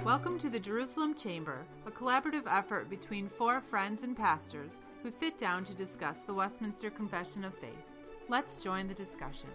Welcome to the Jerusalem Chamber, a collaborative effort between four friends and pastors who sit down to discuss the Westminster Confession of Faith. Let's join the discussion.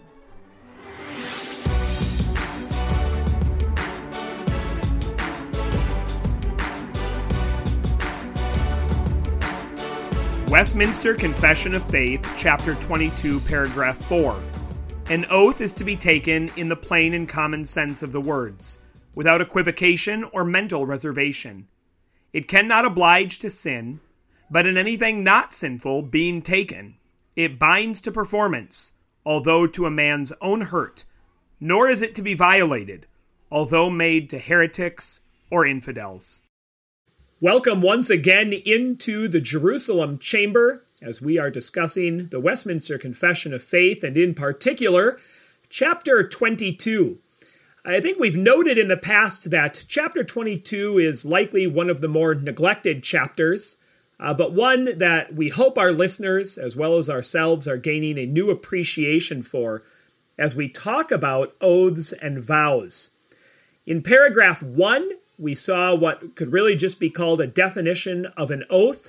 Westminster Confession of Faith, Chapter 22, Paragraph 4. An oath is to be taken in the plain and common sense of the words, without equivocation or mental reservation. It cannot oblige to sin, but in anything not sinful being taken, it binds to performance, although to a man's own hurt, nor is it to be violated, although made to heretics or infidels. Welcome once again into the Jerusalem Chamber as we are discussing the Westminster Confession of Faith, and in particular, Chapter 22. I think we've noted in the past that Chapter 22 is likely one of the more neglected chapters, but one that we hope our listeners, as well as ourselves, are gaining a new appreciation for as we talk about oaths and vows. In paragraph 1, we saw what could really just be called a definition of an oath.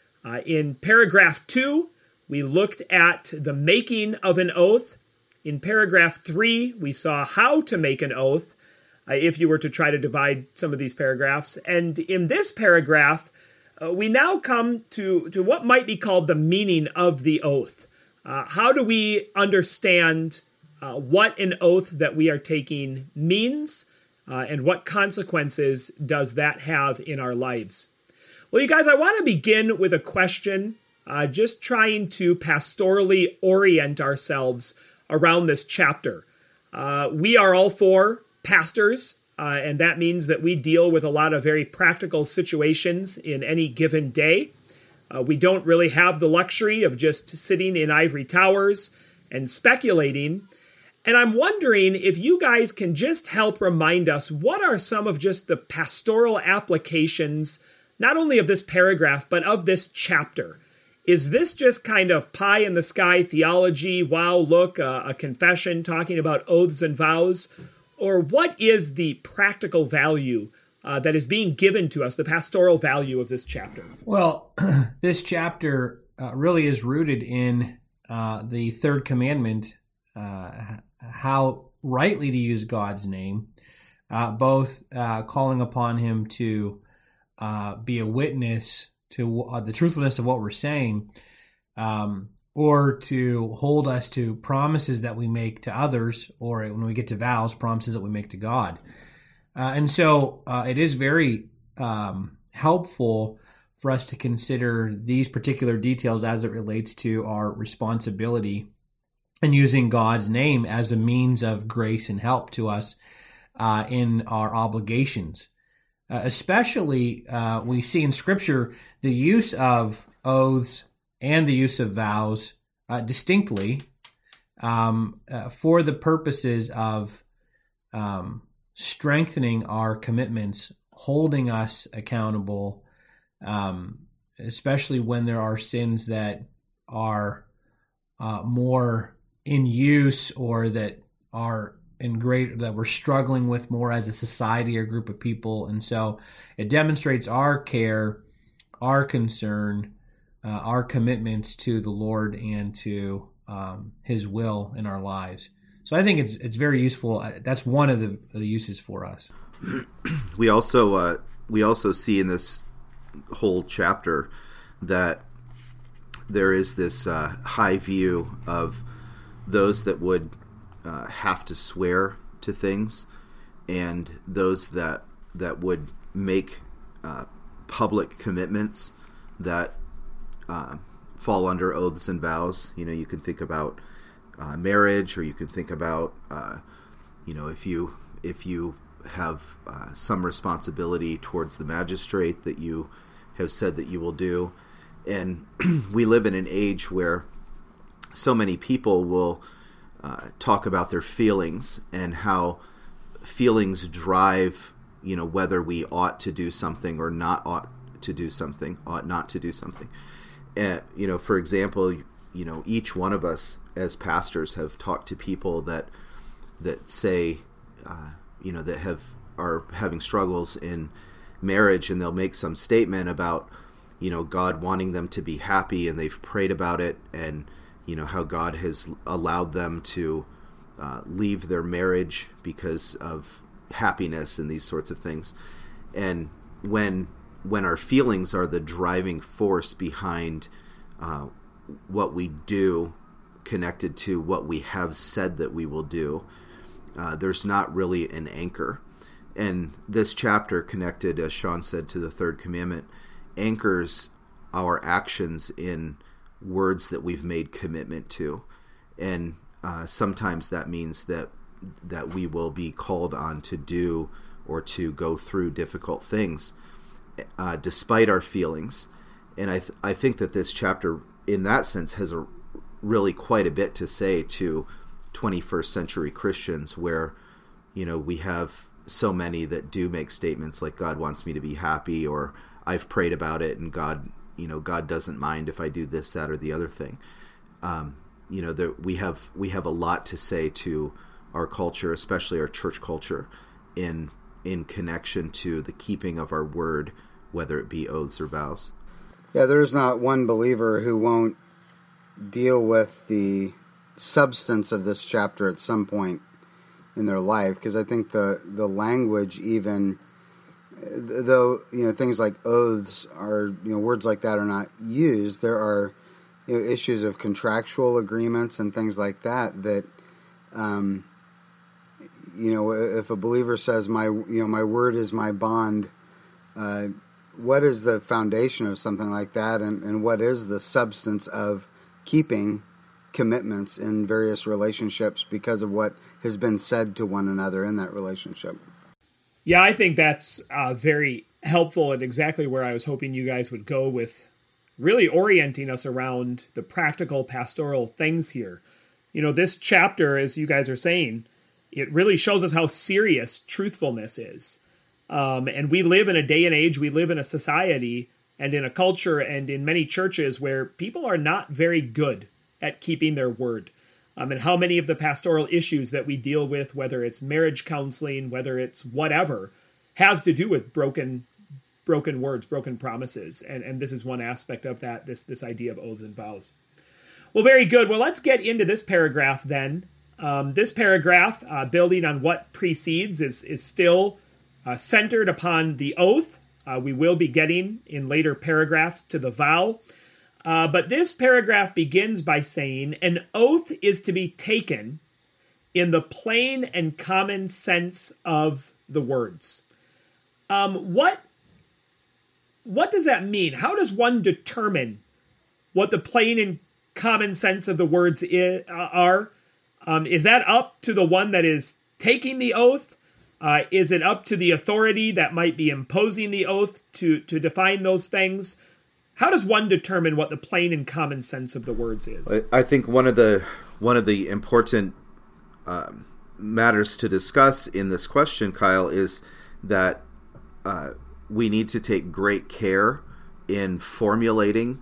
In paragraph 2, we looked at the making of an oath. In paragraph 3, we saw how to make an oath, if you were to try to divide some of these paragraphs. And in this paragraph, we now come to what might be called the meaning of the oath. How do we understand what an oath that we are taking means, and what consequences does that have in our lives? Well, you guys, I want to begin with a question, just trying to pastorally orient ourselves around this chapter. We are all four pastors, and that means that we deal with a lot of very practical situations in any given day. We don't really have the luxury of just sitting in ivory towers and speculating. And I'm wondering if you guys can just help remind us what are some of just the pastoral applications, not only of this paragraph, but of this chapter. Is this just kind of pie-in-the-sky theology, wow, look, a confession talking about oaths and vows? Or what is the practical value that is being given to us, the pastoral value of this chapter? Well, this chapter really is rooted in the third commandment, how rightly to use God's name, both calling upon him to be a witness to the truthfulness of what we're saying, or to hold us to promises that we make to others, or when we get to vows, promises that we make to God. And so it is very helpful for us to consider these particular details as it relates to our responsibility and using God's name as a means of grace and help to us in our obligations. Especially, we see in Scripture the use of oaths and the use of vows distinctly for the purposes of strengthening our commitments, holding us accountable, especially when there are sins that are more in use or that are that we're struggling with more as a society or group of people. And so it demonstrates our care, our concern, our commitments to the Lord and to his will in our lives. So I think it's very useful. That's one of the uses for us. We also see in this whole chapter that there is this high view of those that would have to swear to things, and those that would make public commitments that fall under oaths and vows. You know, you can think about marriage, or you can think about if you have some responsibility towards the magistrate that you have said that you will do. And we live in an age where so many people will talk about their feelings and how feelings drive, whether we ought to do something or ought not to do something. For example, each one of us as pastors have talked to people that say, that have are having struggles in marriage, and they'll make some statement about, God wanting them to be happy, and they've prayed about it, and how God has allowed them to leave their marriage because of happiness and these sorts of things. And when our feelings are the driving force behind what we do, connected to what we have said that we will do, there's not really an anchor. And this chapter, connected, as Sean said, to the third commandment, anchors our actions in words that we've made commitment to. And sometimes that means that we will be called on to do or to go through difficult things despite our feelings. And I think that this chapter, in that sense, has really quite a bit to say to 21st century Christians, where we have so many that do make statements like, God wants me to be happy, or I've prayed about it, and God doesn't mind if I do this, that, or the other thing. We have a lot to say to our culture, especially our church culture, in connection to the keeping of our word, whether it be oaths or vows. Yeah, there's not one believer who won't deal with the substance of this chapter at some point in their life, because I think the language, even though things like oaths are words like that are not used, there are issues of contractual agreements and things like that if a believer says my word is my bond, what is the foundation of something like that, and what is the substance of keeping commitments in various relationships because of what has been said to one another in that relationship? Yeah, I think that's very helpful, and exactly where I was hoping you guys would go with really orienting us around the practical pastoral things here. This chapter, as you guys are saying, it really shows us how serious truthfulness is. And we live in a day and age, we live in a society and in a culture and in many churches where people are not very good at keeping their word. And how many of the pastoral issues that we deal with, whether it's marriage counseling, whether it's whatever, has to do with broken words, broken promises. And this is one aspect of that, this idea of oaths and vows. Well, very good. Well, let's get into this paragraph then. This paragraph, building on what precedes, is still centered upon the oath. We will be getting in later paragraphs to the vow. But this paragraph begins by saying, an oath is to be taken in the plain and common sense of the words. What does that mean? How does one determine what the plain and common sense of the words are? Is that up to the one that is taking the oath? Is it up to the authority that might be imposing the oath to define those things? How does one determine what the plain and common sense of the words is? I think one of the important matters to discuss in this question, Kyle, is that we need to take great care in formulating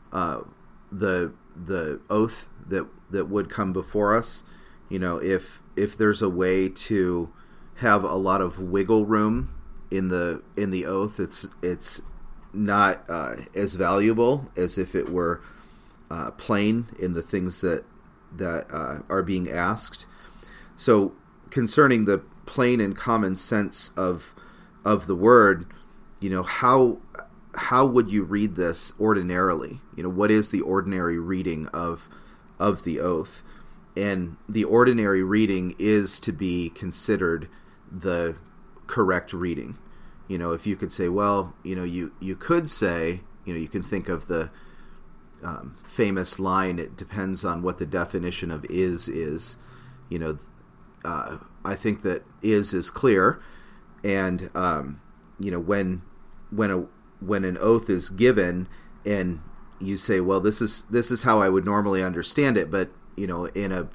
the oath that would come before us. If there's a way to have a lot of wiggle room in the oath, it's not as valuable as if it were plain in the things that are being asked. So concerning the plain and common sense of the word, how would you read this ordinarily? What is the ordinary reading of the oath? And the ordinary reading is to be considered the correct reading. If you could say, well, you could say, you can think of the famous line, it depends on what the definition of is. I think that is clear. And, when an oath is given and you say, well, this is how I would normally understand it, but, in a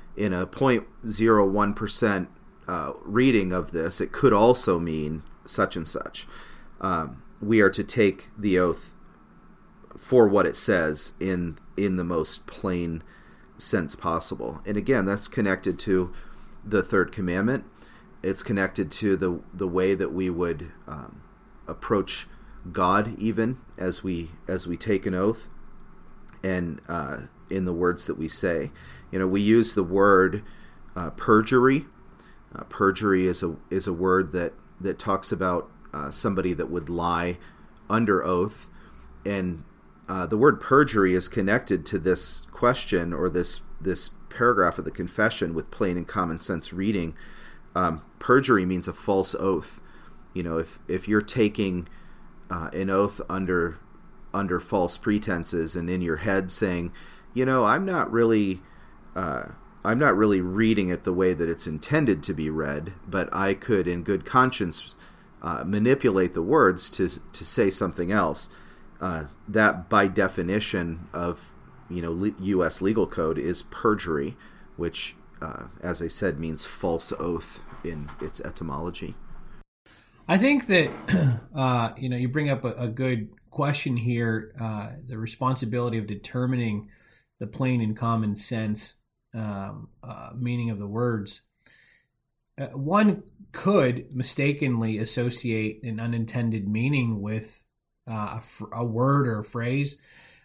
0.01% reading of this, it could also mean such and such. We are to take the oath for what it says in the most plain sense possible. And again, that's connected to the third commandment. It's connected to the way that we would approach God, even as we take an oath, and in the words that we say. We use the word perjury. Perjury is a word that talks about somebody that would lie under oath, and the word perjury is connected to this question, or this paragraph of the confession, with plain and common sense reading. Perjury means a false oath. If you're taking an oath under false pretenses, and in your head saying, I'm not really reading it the way that it's intended to be read, but I could, in good conscience, manipulate the words to say something else. That, by definition of U.S. legal code, is perjury, which, as I said, means false oath in its etymology. I think that you bring up a good question here. The responsibility of determining the plain and common sense meaning of the words. One could mistakenly associate an unintended meaning with a word or a phrase,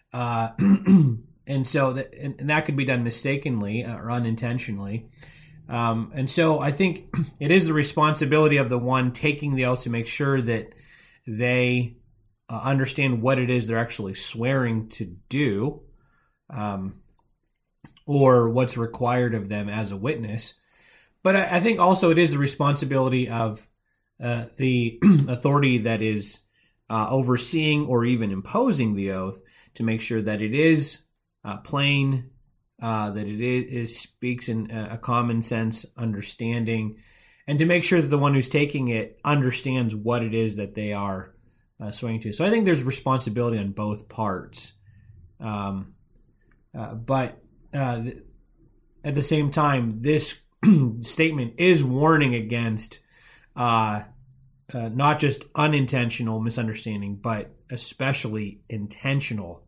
and so that could be done mistakenly or unintentionally. And so I think it is the responsibility of the one taking the oath to make sure that they understand what it is they're actually swearing to do, or what's required of them as a witness. But I think also it is the responsibility of the authority that is overseeing or even imposing the oath to make sure that it is plain, that it is speaks in a common sense understanding, and to make sure that the one who's taking it understands what it is that they are swearing to. So I think there's responsibility on both parts. But at the same time, this statement is warning against not just unintentional misunderstanding, but especially intentional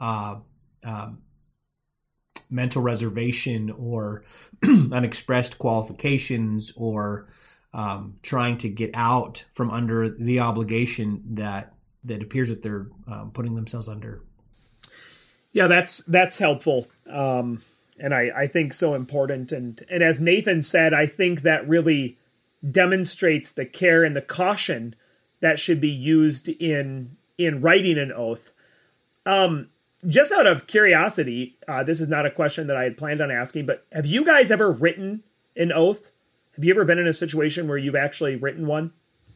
mental reservation or unexpressed qualifications, or trying to get out from under the obligation that appears that they're putting themselves under. Yeah, that's helpful. And I think so important. And as Nathan said, I think that really demonstrates the care and the caution that should be used in writing an oath. Just out of curiosity, this is not a question that I had planned on asking, but have you guys ever written an oath? Have you ever been in a situation where you've actually written one?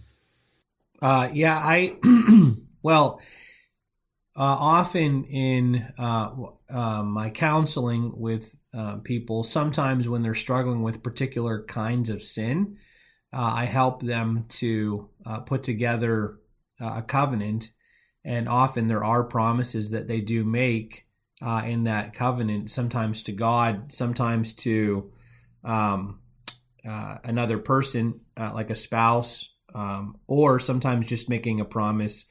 Often in my counseling with people, sometimes when they're struggling with particular kinds of sin, I help them to put together a covenant, and often there are promises that they do make in that covenant, sometimes to God, sometimes to another person, like a spouse, or sometimes just making a promise,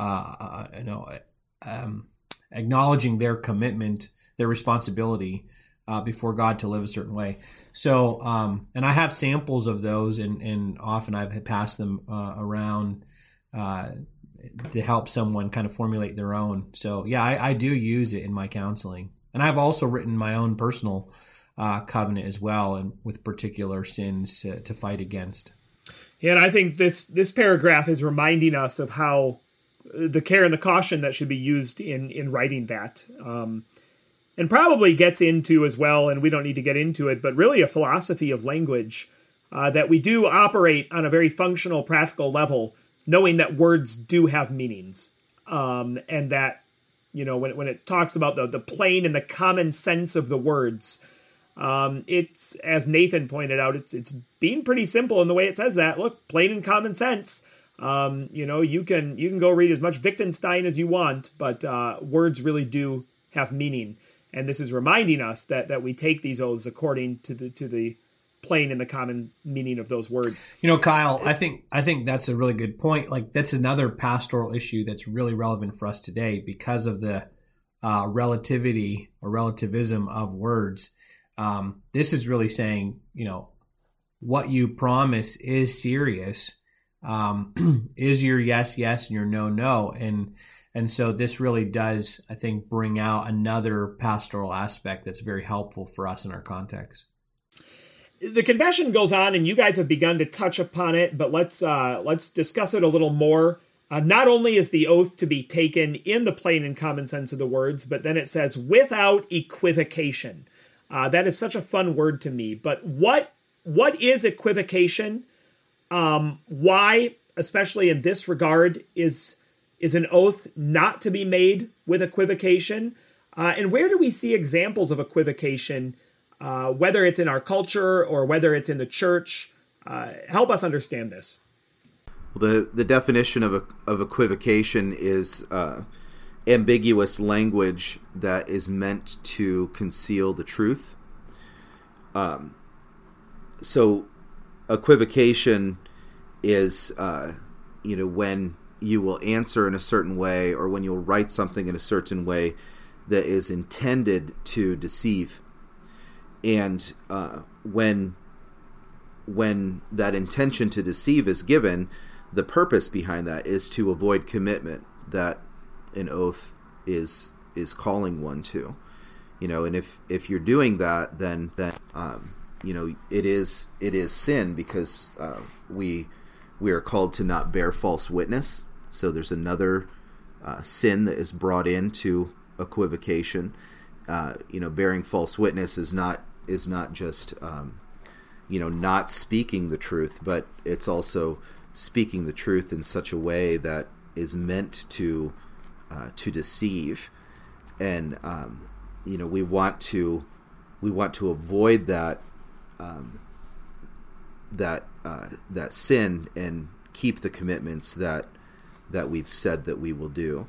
acknowledging their commitment, their responsibility before God to live a certain way. So, and I have samples of those, and often I've passed them around to help someone kind of formulate their own. So, yeah, I do use it in my counseling. And I've also written my own personal covenant as well, and with particular sins to fight against. Yeah, and I think this paragraph is reminding us of how the care and the caution that should be used in writing that. And probably gets into as well, and we don't need to get into it, but really a philosophy of language, that we do operate on a very functional, practical level, knowing that words do have meanings. And that, when it talks about the plain and the common sense of the words, it's, as Nathan pointed out, it's being pretty simple in the way it says that. Look, plain and common sense. You can go read as much Wittgenstein as you want, but words really do have meaning. And this is reminding us that we take these oaths according to the plain and the common meaning of those words. Kyle, I think that's a really good point. Like, that's another pastoral issue that's really relevant for us today because of the relativity or relativism of words. This is really saying, what you promise is serious. Is your yes, yes, and your no, no. And so this really does, I think, bring out another pastoral aspect that's very helpful for us in our context. The confession goes on, and you guys have begun to touch upon it, but let's discuss it a little more. Not only is the oath to be taken in the plain and common sense of the words, but then it says without equivocation. That is such a fun word to me. But what is equivocation? Why, especially in this regard, is an oath not to be made with equivocation? And where do we see examples of equivocation, whether it's in our culture or whether it's in the church? Help us understand this. Well, the definition of equivocation is ambiguous language that is meant to conceal the truth. So equivocation is, when you will answer in a certain way or when you'll write something in a certain way that is intended to deceive. And when that intention to deceive is given, the purpose behind that is to avoid commitment that an oath is calling one to. And if you're doing that, then it is sin, because we are called to not bear false witness. So there's another sin that is brought into equivocation. Bearing false witness is not just not speaking the truth, but it's also speaking the truth in such a way that is meant to deceive. And we want to avoid that sin and keep the commitments that we've said that we will do.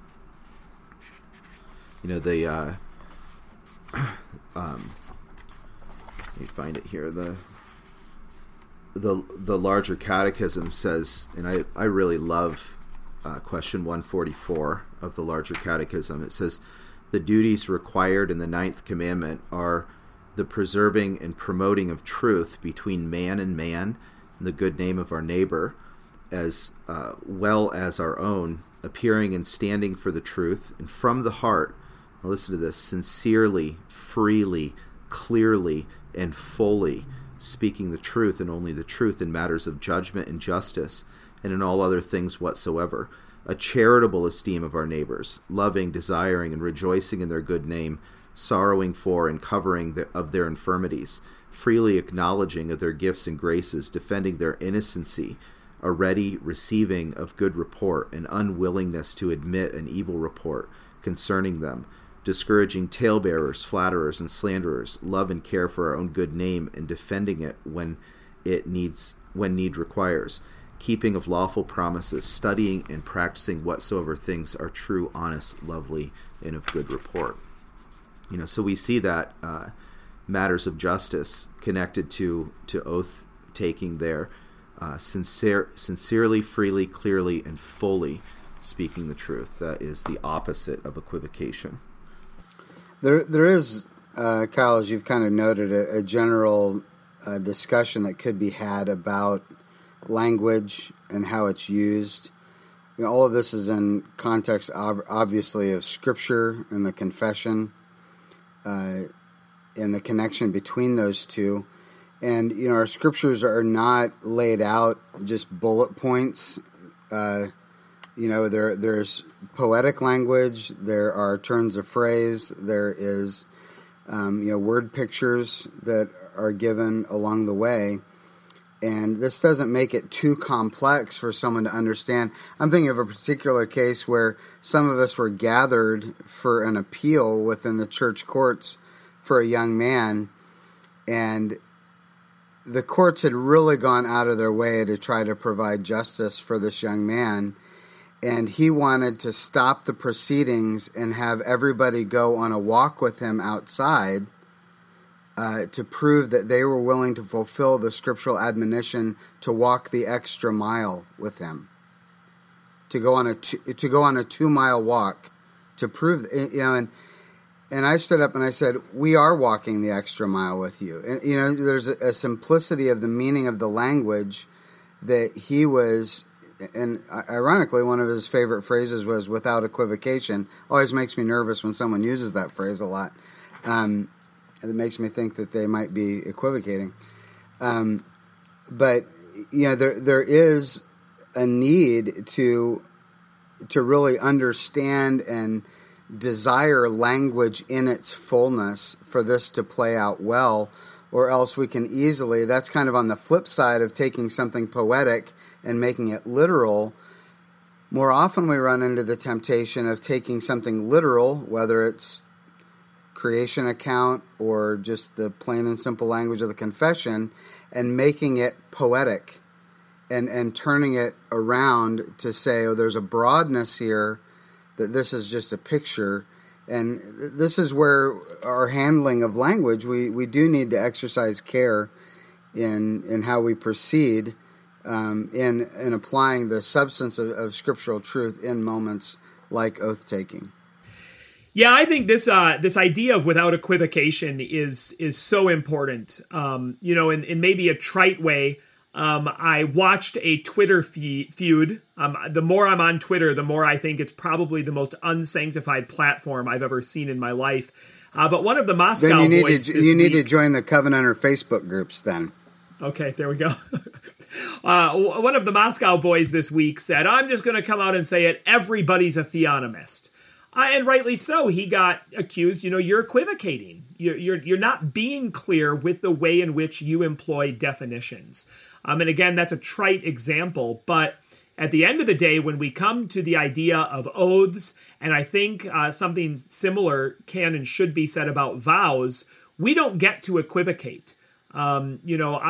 Let me find it here. The larger catechism says, and I really love question 144 of the larger catechism. It says, the duties required in the 9th commandment are the preserving and promoting of truth between man and man, and the good name of our neighbor, as well as our own, appearing and standing for the truth, and from the heart, now listen to this, sincerely, freely, clearly, and fully, speaking the truth and only the truth in matters of judgment and justice, and in all other things whatsoever. A charitable esteem of our neighbors, loving, desiring, and rejoicing in their good name, sorrowing for and covering of their infirmities, freely acknowledging of their gifts and graces, defending their innocency, a ready receiving of good report, and unwillingness to admit an evil report concerning them, discouraging talebearers, flatterers, and slanderers, love and care for our own good name, and defending it when need requires, keeping of lawful promises, studying and practicing whatsoever things are true, honest, lovely, and of good report. So we see that matters of justice connected to oath taking there, sincerely, freely, clearly, and fully speaking the truth. That is the opposite of equivocation. There is, Kyle, as you've kind of noted, a general discussion that could be had about language and how it's used. All of this is in context, obviously, of Scripture and the confession, and the connection between those two. And, our Scriptures are not laid out just bullet points. There's poetic language, there are turns of phrase, there is, word pictures that are given along the way. And this doesn't make it too complex for someone to understand. I'm thinking of a particular case where some of us were gathered for an appeal within the church courts for a young man, and the courts had really gone out of their way to try to provide justice for this young man, and he wanted to stop the proceedings and have everybody go on a walk with him outside to prove that they were willing to fulfill the scriptural admonition to walk the extra mile with him, to go on a 2-mile walk, to prove, and And I stood up and I said, we are walking the extra mile with you. And, there's a simplicity of the meaning of the language that he was, and ironically, one of his favorite phrases was without equivocation. Always makes me nervous when someone uses that phrase a lot. It makes me think that they might be equivocating. But, there is a need to really understand and desire language in its fullness for this to play out well, or else we can easily, that's kind of on the flip side of taking something poetic and making it literal. More often we run into the temptation of taking something literal, whether it's creation account or just the plain and simple language of the confession, and making it poetic and turning it around to say, oh, there's a broadness here, that this is just a picture. And this is where our handling of language, we do need to exercise care in how we proceed in applying the substance of scriptural truth in moments like oath-taking. Yeah, I think this idea of without equivocation is so important. In maybe a trite way, I watched a Twitter feud. The more I'm on Twitter, the more I think it's probably the most unsanctified platform I've ever seen in my life. But one of the Moscow boys you need to join the Covenanter Facebook groups then. Okay, there we go. One of the Moscow boys this week said, I'm just going to come out and say it, everybody's a theonomist. And rightly so. He got accused, you're equivocating. You're not being clear with the way in which you employ definitions. And again, that's a trite example, but at the end of the day, when we come to the idea of oaths, and I think something similar can and should be said about vows, we don't get to equivocate. I've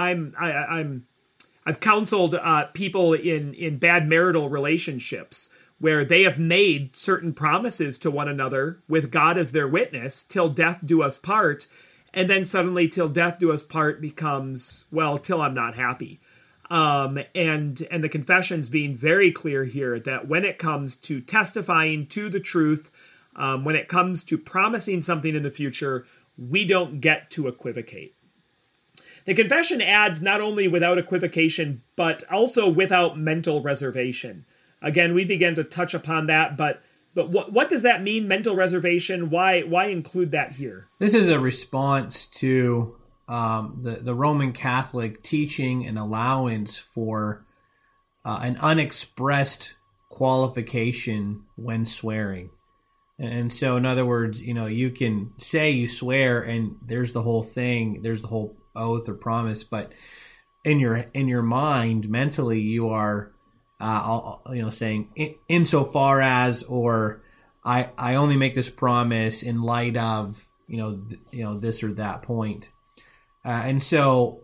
counseled people in bad marital relationships where they have made certain promises to one another with God as their witness, till death do us part, and then suddenly till death do us part becomes, well, till I'm not happy. And the confession's being very clear here that when it comes to testifying to the truth, when it comes to promising something in the future, we don't get to equivocate. The confession adds not only without equivocation, but also without mental reservation. Again, we began to touch upon that, but what does that mean, mental reservation? Why include that here? This is a response to the Roman Catholic teaching and allowance for an unexpressed qualification when swearing. And so, in other words, you can say you swear and there's the whole thing, there's the whole oath or promise, but in your mind, mentally, you are saying insofar as, or I only make this promise in light of this or that point. And so,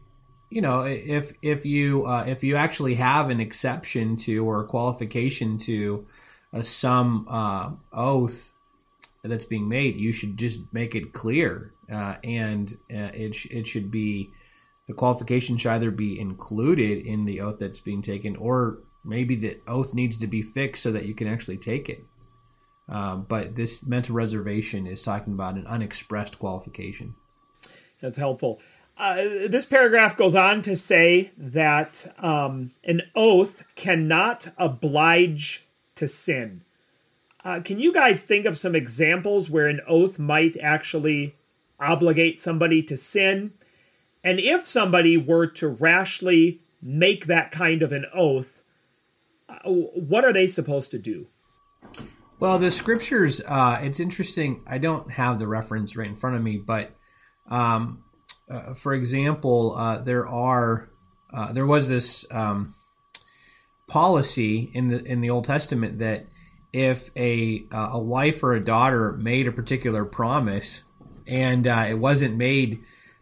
if you actually have an exception to or a qualification to some oath that's being made, you should just make it clear, and it should be, the qualification should either be included in the oath that's being taken, or maybe the oath needs to be fixed so that you can actually take it. But this mental reservation is talking about an unexpressed qualification. That's helpful. This paragraph goes on to say that an oath cannot oblige to sin. Can you guys think of some examples where an oath might actually obligate somebody to sin? And if somebody were to rashly make that kind of an oath, what are they supposed to do? Well, the scriptures, it's interesting. I don't have the reference right in front of me, but for example, there was this policy in the Old Testament that if a wife or a daughter made a particular promise and it wasn't made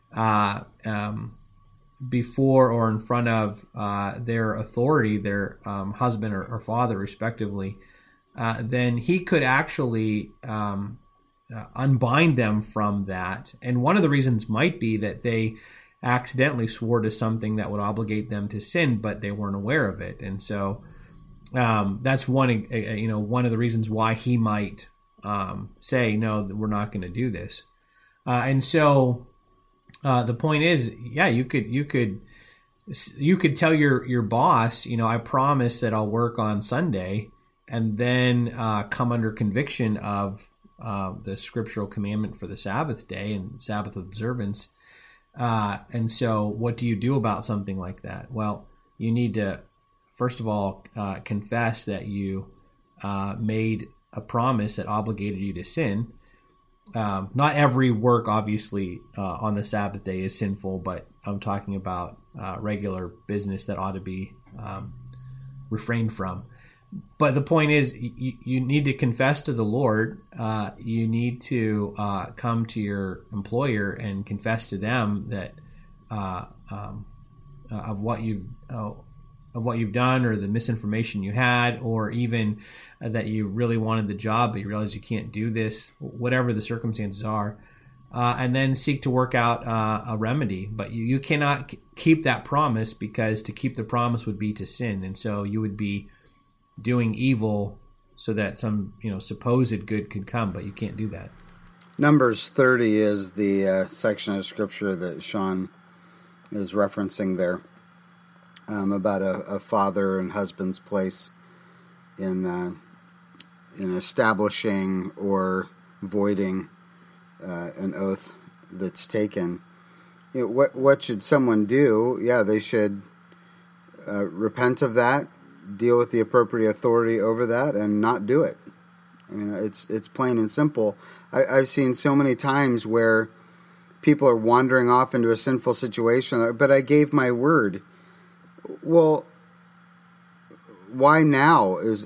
before or in front of their authority, their husband or father, respectively, then he could actually unbind them from that. And one of the reasons might be that they accidentally swore to something that would obligate them to sin, but they weren't aware of it. And so that's one of the reasons why he might say, no, we're not going to do this. And so the point is, yeah, you could tell your boss, I promise that I'll work on Sunday, and then come under conviction of the scriptural commandment for the Sabbath day and Sabbath observance. And so what do you do about something like that? Well, you need to, first of all, confess that you made a promise that obligated you to sin. Not every work, obviously, on the Sabbath day is sinful, but I'm talking about regular business that ought to be refrained from. But the point is, you need to confess to the Lord. You need to come to your employer and confess to them that of what you've done, or the misinformation you had, or even that you really wanted the job but you realize you can't do this, whatever the circumstances are, and then seek to work out a remedy. But you cannot keep that promise, because to keep the promise would be to sin, and so you would be doing evil so that some supposed good could come, but you can't do that. Numbers 30 is the section of Scripture that Sean is referencing there, about a father and husband's place in establishing or voiding an oath that's taken. What should someone do? Yeah, they should repent of that, deal with the appropriate authority over that, and not do it. I mean, it's plain and simple. I've seen so many times where people are wandering off into a sinful situation, but I gave my word. Well, why now? Is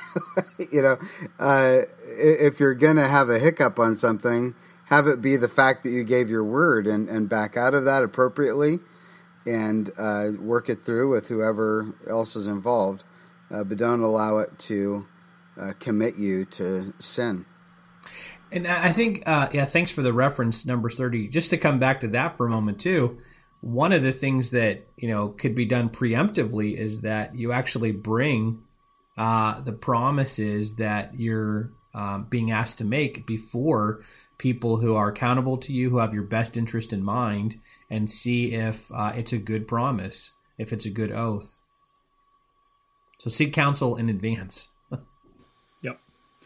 if you're going to have a hiccup on something, have it be the fact that you gave your word, and back out of that appropriately, and work it through with whoever else is involved. But don't allow it to commit you to sin. And I think, thanks for the reference, Numbers 30. Just to come back to that for a moment too, one of the things that could be done preemptively is that you actually bring the promises that you're being asked to make before people who are accountable to you, who have your best interest in mind, and see if it's a good promise, if it's a good oath. So seek counsel in advance. Yep.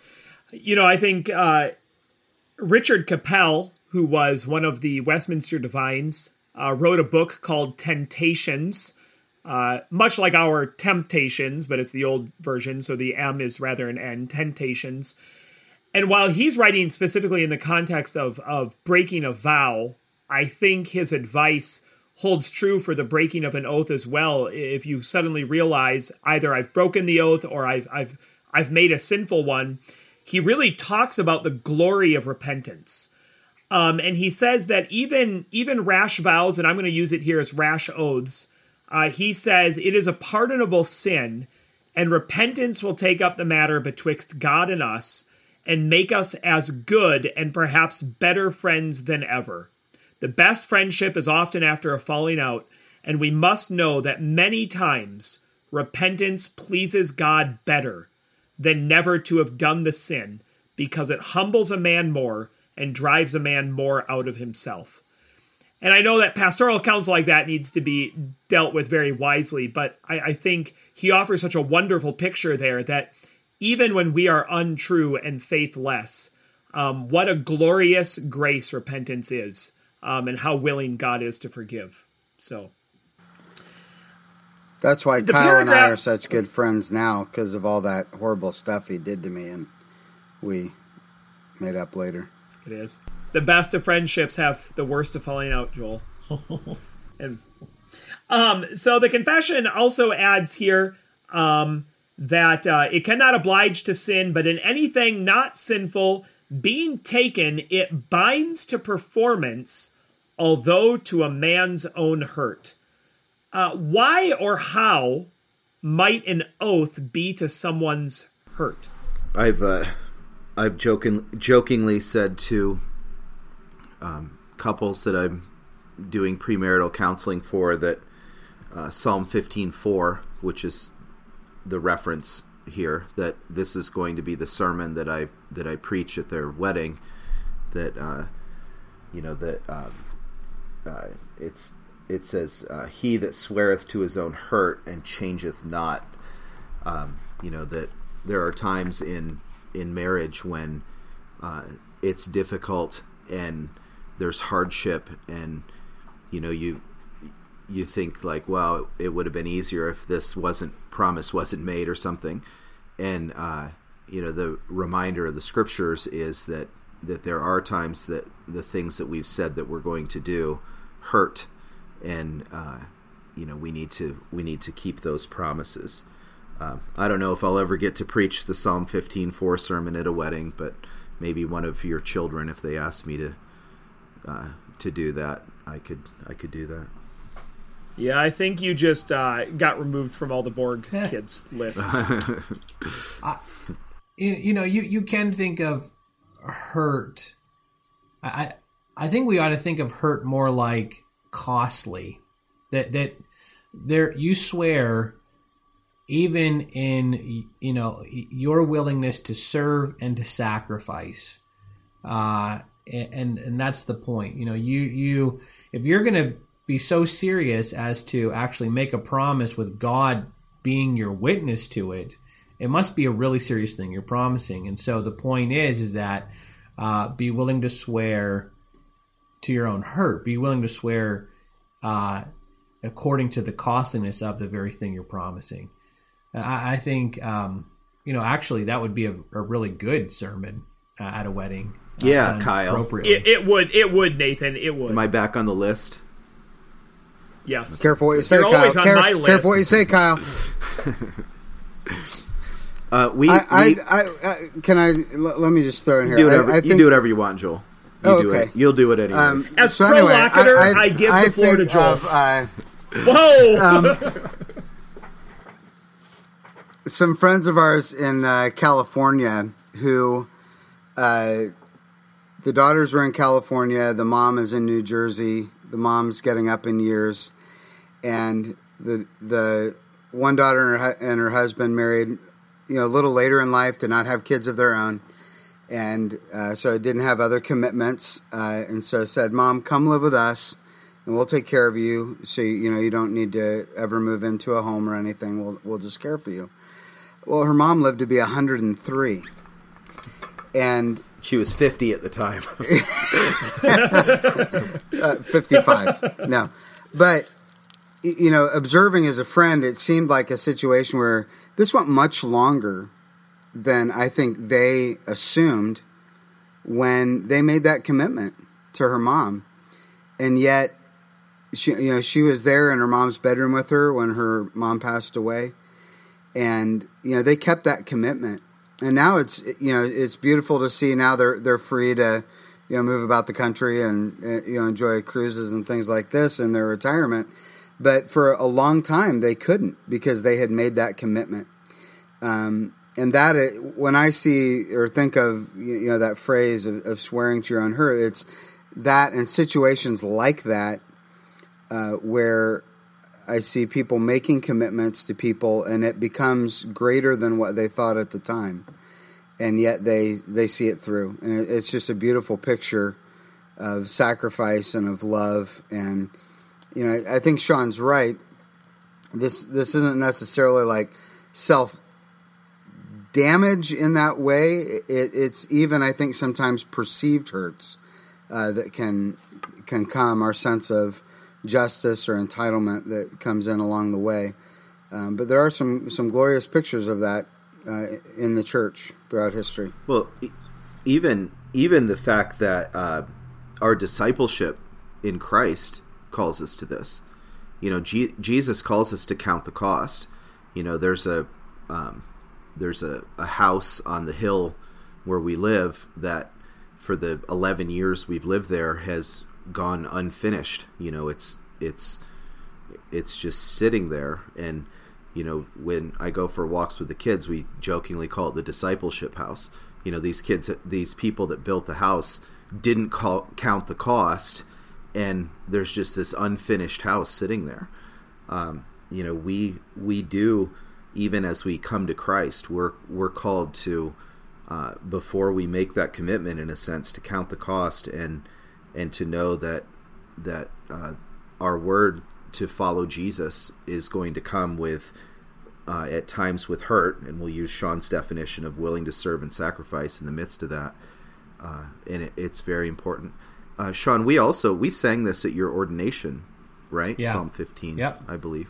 I think Richard Capel, who was one of the Westminster Divines, wrote a book called Temptations, much like our Temptations, but it's the old version, so the M is rather an N, Temptations. And while he's writing specifically in the context of breaking a vow, I think his advice holds true for the breaking of an oath as well. If you suddenly realize either I've broken the oath or I've made a sinful one, he really talks about the glory of repentance. And he says that even rash vows, and I'm going to use it here as rash oaths, he says it is a pardonable sin, and repentance will take up the matter betwixt God and us, and make us as good and perhaps better friends than ever. The best friendship is often after a falling out, and we must know that many times repentance pleases God better than never to have done the sin, because it humbles a man more and drives a man more out of himself. And I know that pastoral counsel like that needs to be dealt with very wisely, but I think he offers such a wonderful picture there that even when we are untrue and faithless, what a glorious grace repentance is. And how willing God is to forgive. So that's why Kyle and I are such good friends now, because of all that horrible stuff he did to me, and we made up later. It is. The best of friendships have the worst of falling out, Joel. And so the confession also adds here that it cannot oblige to sin, but in anything not sinful, being taken, it binds to performance, although to a man's own hurt. Why or how might an oath be to someone's hurt? I've jokingly said to couples that I'm doing premarital counseling for that Psalm 15:4, which is the reference here, that this is going to be the sermon that I I preach at their wedding, that it says, he that sweareth to his own hurt and changeth not. That there are times in marriage when it's difficult and there's hardship, and you think like, well, it would have been easier if this promise wasn't made or something. And the reminder of the scriptures is that there are times that the things that we've said that we're going to do hurt, and we need to keep those promises. I don't know if I'll ever get to preach the Psalm 15:4 sermon at a wedding, but maybe one of your children, if they ask me to do that, I could do that. Yeah, I think you just got removed from all the Borg kids lists. You can think of hurt. I think we ought to think of hurt more like costly. That there you swear, even in your willingness to serve and to sacrifice, and that's the point. You if you're going to be so serious as to actually make a promise with God being your witness to it, it must be a really serious thing you're promising. And so the point is that be willing to swear to your own hurt. Be willing to swear according to the costliness of the very thing you're promising. I think, actually that would be a really good sermon at a wedding. Yeah, Kyle. It would, Nathan. It would. Am I back on the list? Yes. Careful what you say, You're Kyle. always on my list. Careful what you say, Kyle. Let me just throw in here. You do whatever you want, Joel. You'll do it anyway. As provocateur, I give the floor to Joel. Whoa! Some friends of ours in California who, the daughters were in California, the mom is in New Jersey. The mom's getting up in years, and the one daughter and her husband married, a little later in life, did not have kids of their own, and so didn't have other commitments, and so said, "Mom, come live with us, and we'll take care of you. So you don't need to ever move into a home or anything. We'll just care for you." Well, her mom lived to be 103, and she was 50 at the time. 55. No. But, observing as a friend, it seemed like a situation where this went much longer than I think they assumed when they made that commitment to her mom. And yet, she was there in her mom's bedroom with her when her mom passed away. And, they kept that commitment. And now it's beautiful to see. Now they're free to move about the country and enjoy cruises and things like this in their retirement. But for a long time they couldn't, because they had made that commitment. And that when I see or think of that phrase of swearing to your own hurt, it's that in situations like that where I see people making commitments to people, and it becomes greater than what they thought at the time, and yet they see it through. And it's just a beautiful picture of sacrifice and of love. And I think Sean's right. This isn't necessarily like self-damage in that way. It's even, I think, sometimes perceived hurts that can come, our sense of justice or entitlement that comes in along the way. But there are some glorious pictures of that in the church throughout history. Well, even the fact that our discipleship in Christ calls us to this. Jesus calls us to count the cost. There's a house on the hill where we live that for the 11 years we've lived there has gone unfinished. It's just sitting there. And when I go for walks with the kids, we jokingly call it the discipleship house. These people that built the house didn't count the cost, and there's just this unfinished house sitting there. We do, even as we come to Christ, we're called to before we make that commitment, in a sense, to count the cost and to know that our word to follow Jesus is going to come with at times with hurt, and we'll use Sean's definition of willing to serve and sacrifice in the midst of that, and it's very important. Sean, we sang this at your ordination, right? Yeah. Psalm 15, Yep. I believe.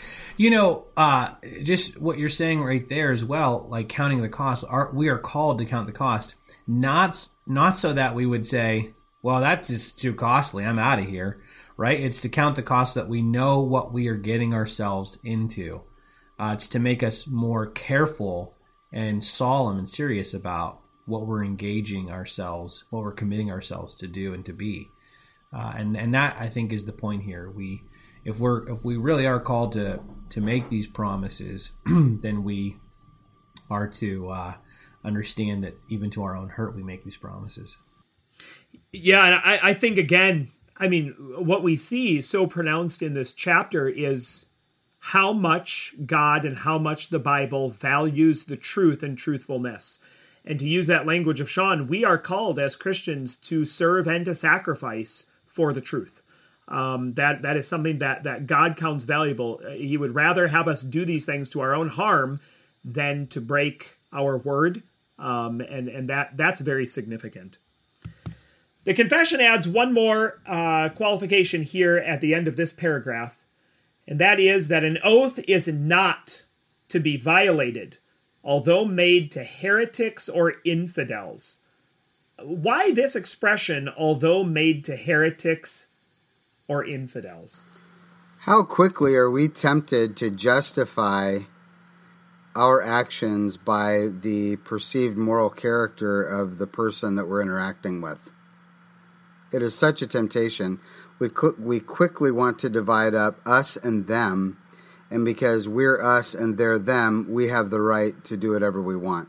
Just what you're saying right there as well, like counting the cost, we are called to count the cost, not so that we would say, well, that's just too costly, I'm out of here, right? It's to count the cost that we know what we are getting ourselves into. It's to make us more careful and solemn and serious about what we're engaging ourselves, what we're committing ourselves to do and to be. And that, I think, is the point here. If we really are called to make these promises, then we are to understand that even to our own hurt, we make these promises. Yeah, and I think, again, what we see so pronounced in this chapter is how much God and how much the Bible values the truth and truthfulness. And to use that language of Sean, we are called as Christians to serve and to sacrifice for the truth. That is something that God counts valuable. He would rather have us do these things to our own harm than to break our word, and that's very significant. The confession adds one more qualification here at the end of this paragraph, and that is that an oath is not to be violated, although made to heretics or infidels. Why this expression, although made to heretics or infidels? How quickly are we tempted to justify our actions by the perceived moral character of the person that we're interacting with? It is such a temptation. We quickly want to divide up us and them, and because we're us and they're them, we have the right to do whatever we want.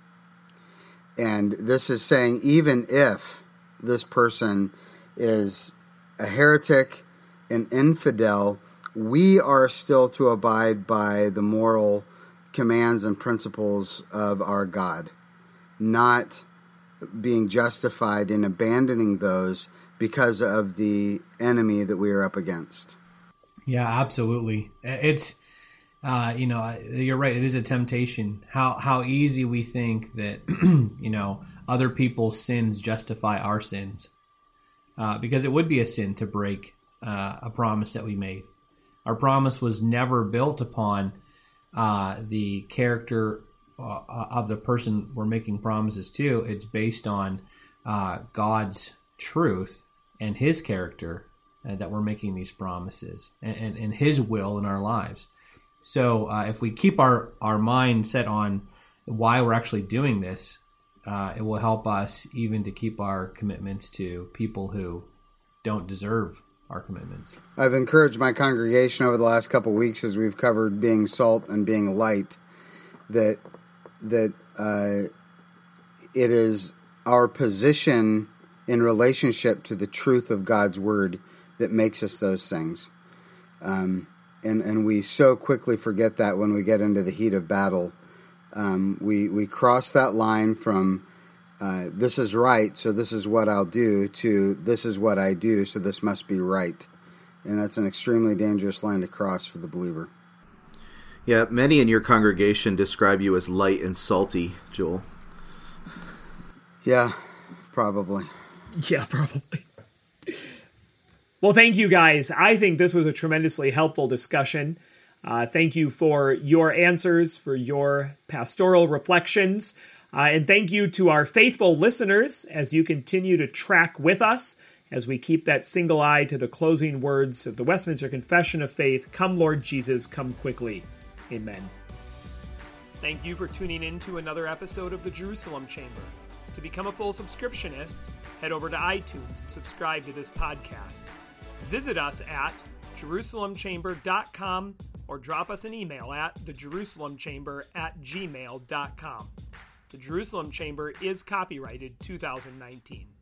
And this is saying, even if this person is a heretic, an infidel, we are still to abide by the moral commands and principles of our God, not being justified in abandoning those because of the enemy that we are up against. Yeah, absolutely. It's, you're right. It is a temptation. How easy we think that, other people's sins justify our sins. Because it would be a sin to break a promise that we made. Our promise was never built upon the character of the person we're making promises to. It's based on God's truth and His character that we're making these promises and His will in our lives. So if we keep our mind set on why we're actually doing this, it will help us even to keep our commitments to people who don't deserve our commitments. I've encouraged my congregation over the last couple of weeks, as we've covered being salt and being light, that it is our position in relationship to the truth of God's word that makes us those things. And we so quickly forget that when we get into the heat of battle. We cross that line from this is right, so this is what I'll do, to this is what I do, so this must be right. And that's an extremely dangerous line to cross for the believer. Yeah, many in your congregation describe you as light and salty, Joel. Yeah, probably. Yeah, probably. Well, thank you guys. I think this was a tremendously helpful discussion. Thank you for your answers, for your pastoral reflections. And thank you to our faithful listeners as you continue to track with us as we keep that single eye to the closing words of the Westminster Confession of Faith, "Come, Lord Jesus, come quickly." Amen. Thank you for tuning in to another episode of the Jerusalem Chamber. To become a full subscriptionist, head over to iTunes and subscribe to this podcast. Visit us at JerusalemChamber.com or drop us an email at thejerusalemchamber@gmail.com. The Jerusalem Chamber is copyrighted 2019.